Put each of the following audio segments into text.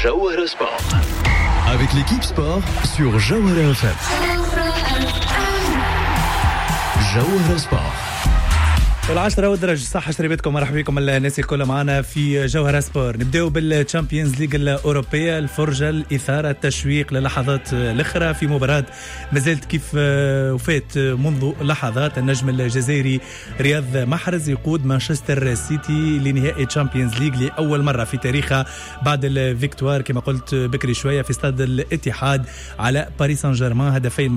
Jawahara Sport. Avec l'équipe sport sur Jawahara FM. Jawahara Sport. العشرة والدرجة صح. شريبتكم مرحبا بكم الناس الكل معنا في جوهرة سبور. نبداو بالتشامبيونز ليج الأوروبية، الفرجة، الإثارة، التشويق للحظات الأخرى في مباراة مازالت كيف وفات منذ لحظات. النجم الجزائري رياض محرز يقود مانشستر سيتي لنهائي تشامبيونز ليج لأول مرة في تاريخها بعد الفيكتوار كما قلت بكري شوية في استاد الاتحاد على باريس سان جيرمان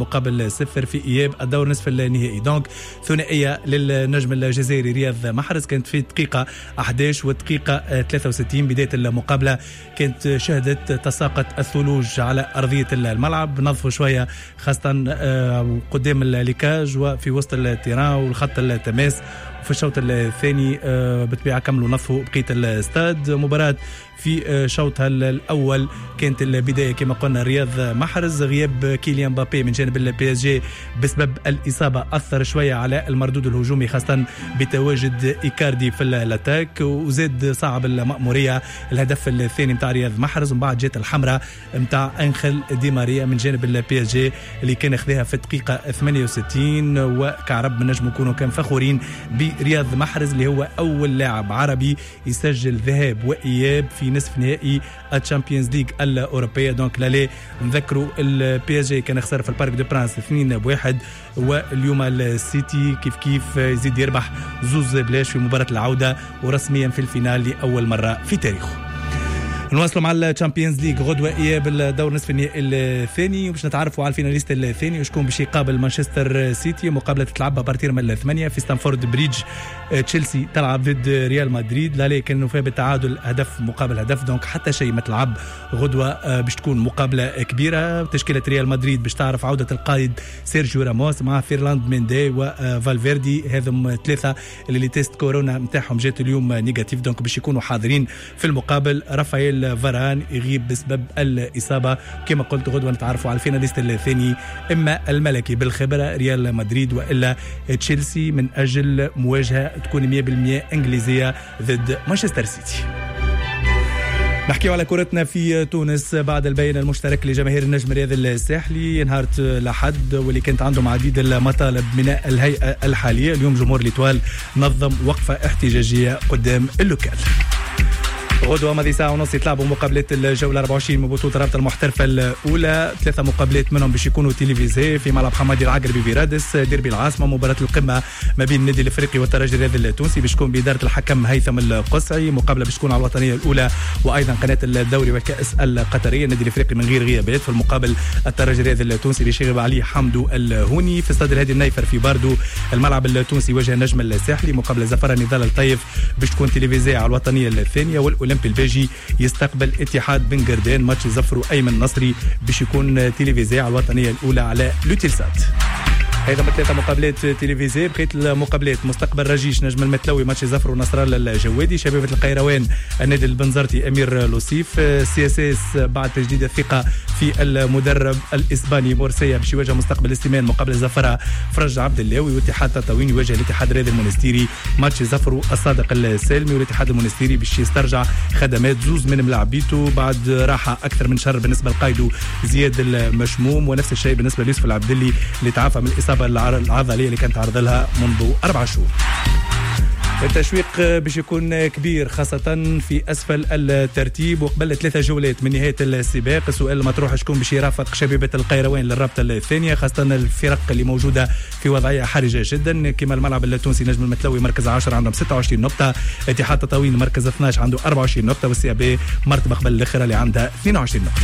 2-0 في إياب الدور نصف النهائي. دونك ثنائية للنجم الجزائري رياض محرز كانت في دقيقة 11 ودقيقة 63 بداية المقابلة كانت شهدت تساقط الثلوج على أرضية الملعب، نظفوا شوية خاصة قدام الليكاج وفي وسط التيران والخط التماس. في الشوط الثاني بالطبيعة كملوا نظفوا بقية الاستاد. مباراة في شوطها الأول كانت البداية كما قلنا رياض محرز. غياب كيليان مبابي من جانب البي اس جي بسبب الإصابة أثر شوية على المردود الهجومي خاصة بتواجد إيكاردي في الاتاك، وزاد صعب المأمورية. الهدف الثاني متاع رياض محرز ومن بعد جات الحمراء متاع أنخل دي ماريا من جانب البي اس جي اللي كان أخذها في الدقيقة 68. وكعرب من نجم نكونوا كان فخورين برياض محرز اللي هو أول لاعب عربي يسجل ذهاب وإياب في نصف نهائي الشامبيونز ليج الأوروبية. دونك لالي نذكروا البي اس جي كان خسر في البارك دو برانس 2-1، واليوم السيتي كيف يزيد يربح 2-0 في مباراة العودة ورسميا في الفينال لأول مرة في تاريخه. نواصلوا مع الشامبيونز ليج غدوة إياب الدور نصف النهائي الثاني، وباش نتعرفوا على الفيناليست الثاني وشكون باش يقابل مانشستر سيتي. مقابلة تلعب بارتير من 8 في ستانفورد بريدج. تشيلسي تلعب ضد ريال مدريد، لا كان نوفى بالتعادل هدف مقابل هدف، دونك حتى شيء ما تلعب غدوة باش تكون مقابلة كبيرة. تشكيلة ريال مدريد باش تعرف عودة القائد سيرجيو راموس مع فيرلاند ميندي وفالفيردي، هذم ثلاثة اللي تيست كورونا متاعهم جات اليوم نيجاتيف، دونك باش يكونوا حاضرين في المقابل. رافائيل فاران يغيب بسبب الإصابة. كما قلت غدوة نتعرفوا على الفيناليست الثاني، إما الملكي بالخبرة ريال مدريد وإلا تشيلسي من أجل مواجهة تكون 100% إنجليزية ضد مانشستر سيتي. نحكي على كرتنا في تونس بعد البيان المشترك لجماهير النجم الرياضي الساحلي نهار الأحد واللي كانت عندهم عديد المطالب من الهيئة الحالية. اليوم جمهور الإتوال نظم وقفة احتجاجية قدام اللوكال. غدوة ماضي ساعة ونص يتلعبوا مقابلات الجولة 24 من بطولة رابطة المحترفة الأولى. 3 مقابلات منهم باش يكونوا تيليفيزي في ملعب حمادي العقربي برادس. ديربي العاصمة مباراة القمة ما بين النادي الأفريقي والترجي الرياضي التونسي باش تكون بإدارة الحكم هيثم القصعي. مقابلة باش تكون على الوطنية الأولى وأيضا قناة الدوري والكأس القطرية. النادي الأفريقي من غير غيابات في المقابل الترجي الرياضي التونسي اللي شغب عليه حمدو الهوني في استاد الهادي النيفر في باردو. الملعب التونسي يواجه النجم الساحلي. مقابلة زفرة نضال الطيف باش تكون تيليفيزي على الوطنية الثانية. والأولمبي الباجي يستقبل اتحاد بن قردان. ماتش زفروا أيمن نصري باش يكون تيليفيزي على الوطنية الأولى على لوتيلسات. هذا 3 مقابلات تلفزيونية. بقيت المقابلات مستقبل رجيش نجم المتلوي ماتش زفر ونصر الله الجوادي. شبيبة القيروان النادي البنزرتي أمير لوسيف. سي اس اس بعد تجديد الثقة في المدرب الإسباني مورسيا باش يواجه مستقبل السمان مقابل زفرة فرج عبد اللاوي. واتحاد تطاوين يواجه الاتحاد الرياضي المونستيري ماتش زفر الصادق السالمي. والاتحاد المونستيري باش يسترجع خدمات زوز من ملاعبيته بعد راحة أكثر من شهر بالنسبة لقائده زياد المشموم، ونفس الشيء بالنسبة ليوسف العبدلي اللي تعافى من الإصابة العضلية اللي كانت تعرض لها منذ 4 شهور. التشويق باش يكون كبير خاصة في أسفل الترتيب وقبل 3 جولات من نهاية السباق. السؤال المطروح شكون باش يرافق شبيبة القيروان للرابطة الثانية، خاصة الفرق اللي موجودة في وضعية حرجة جدا كما الملعب التونسي نجم المتلوي مركز 10 عندهم 26 نقطة. اتحاد تطاوين مركز 12 عنده 24 نقطة. والسي بي مرتبة قبل الأخرى اللي عندها 22 نقطة.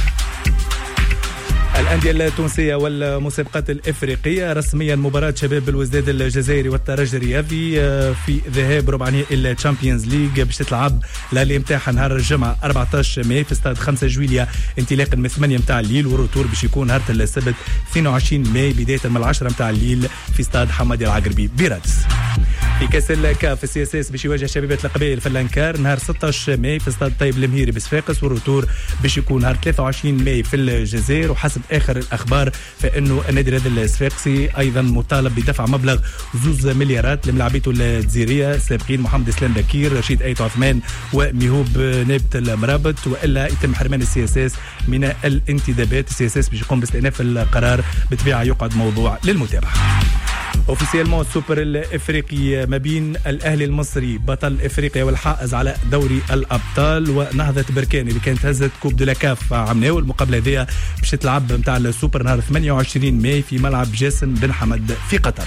الأندية التونسية والمسابقات الإفريقية رسميا مباراة شباب الوزداد الجزائري والترجي الرياضي في ذهاب ربع نهائي الشامبيونز ليج باش تتلعب لالي متاعها نهار الجمعة 14 ماي في استاد 5 جويلية انطلاقا من 8 متاع الليل، والروتور باش يكون نهار السبت 22 ماي بداية من 10 متاع الليل في استاد حمادي العقربي برادس. في كاس الكاف السي اس اس باش يواجه شبيبه القبائل في الانكار نهار 16 ماي في استاد طيب المهيري بصفاقس، والروتور باش يكون نهار 23 ماي في الجزائر. وحسب اخر الاخبار فانه النادي هذا الصفاقسي ايضا مطالب بدفع مبلغ 2 مليارات لملاعبيته الجزائريه السابقين محمد اسلام بكير، رشيد ايت عثمان وميهوب نابت المرابط، والا يتم حرمان السي اس اس من الانتدابات. السي اس اس باش يقوم باستئناف القرار، بطبيعه يقعد موضوع للمتابعه. اوفيسيالمون السوبر الافريقي ما بين الاهلي المصري بطل افريقيا والحائز على دوري الابطال ونهضه بركان اللي كانت هزت كوب دو لا كاف عمناو. المقابله هذه باش تلعب نتاع السوبر نهار 28 ماي في ملعب جاسم بن حمد في قطر.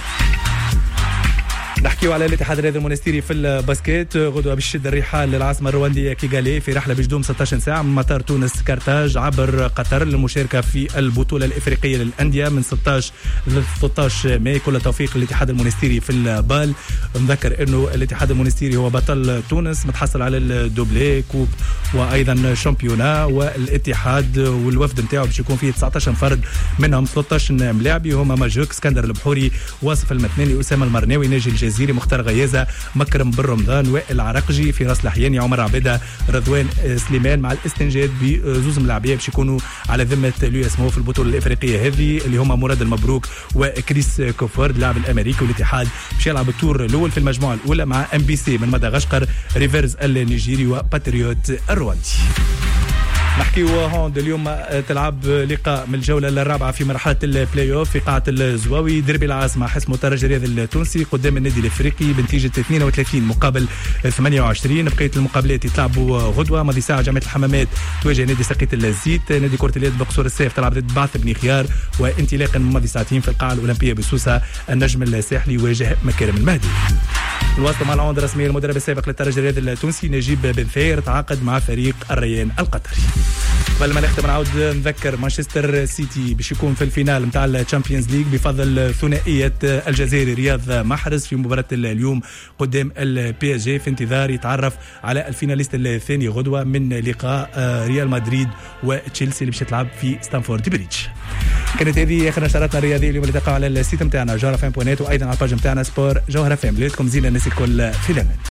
نحكيو على الاتحاد الرياضي المونستيري في الباسكيت. غدوه باش تشد الرحال للعاصمه الروانديه كيغالي في رحله باش تدوم 16 ساعه من مطار تونس كارتاج عبر قطر للمشاركه في البطوله الافريقيه للانديه من 16 ل 13 ماي. كل توفيق للاتحاد المونستيري في البال. نذكر انه الاتحاد المونستيري هو بطل تونس متحصل على الدوبلي كوب وايضا شامبيونا، والاتحاد والوفد نتاعو باش يكون فيه 19 فرد منهم 13 ملاعبي هما ماجوك اسكندر البحوري واصف المثناني اسامه المرناوي ناجي الجزيري مختار غيازه مكرم بن رمضان وائل عرقجي فراس الحياني عمر عبيده رضوان سليمان، مع الاستنجاد بزوز ملاعبيه باش يكونوا على ذمه اليو اس مو في البطوله الافريقيه هذه اللي هما مراد المبروك وكريس كوفورد اللاعب الامريكي. والاتحاد باش يلعب التور الاول في المجموعه الاولى مع ام بي سي من مدغشقر، ريفيرز النيجيري وباتريوت الرواندي. نحكيو هوند اليوم تلعب لقاء من الجوله الرابعه في مرحله البلاي اوف في قاعه الزواوي، دربي العاصمه حسم الترجي الرياضي التونسي قدام النادي الافريقي بنتيجه 32 مقابل 28. بقيه المقابلات يتلعبوا غدوه ماضي ساعه جامعه الحمامات تواجه نادي سقيط الزيت، نادي كره اليد بقصور السيف تلعب ضد بعث بن خيار، وانطلاقا من ماضي ساعتين في القاعه الاولمبيه بسوسه النجم الساحلي يواجه مكارم المهدي. الواسطه مع العود الرسميه المدرب السابق للترجي الرياضي التونسي نجيب بن ثاير تعاقد مع فريق الريان القطري. قبل ما نختم نعاود نذكر مانشستر سيتي باش يكون في الفينال نتاع الشامبيونز ليج بفضل ثنائيه الجزائري رياض محرز في مباراه اليوم قدام البي اس جي، في انتظار يتعرف على الفيناليست الثاني غدوه من لقاء ريال مدريد وتشيلسي اللي باش تلعب في ستانفورد بريدج. كانت هذه اخر نشراتنا الرياضيه اليوم اللي تلقاو على السيت نتاعنا جوهر FM.net وايضا على الباج نتاعنا سبور جوهر FM. لكم زينه الناس الكل في الامان.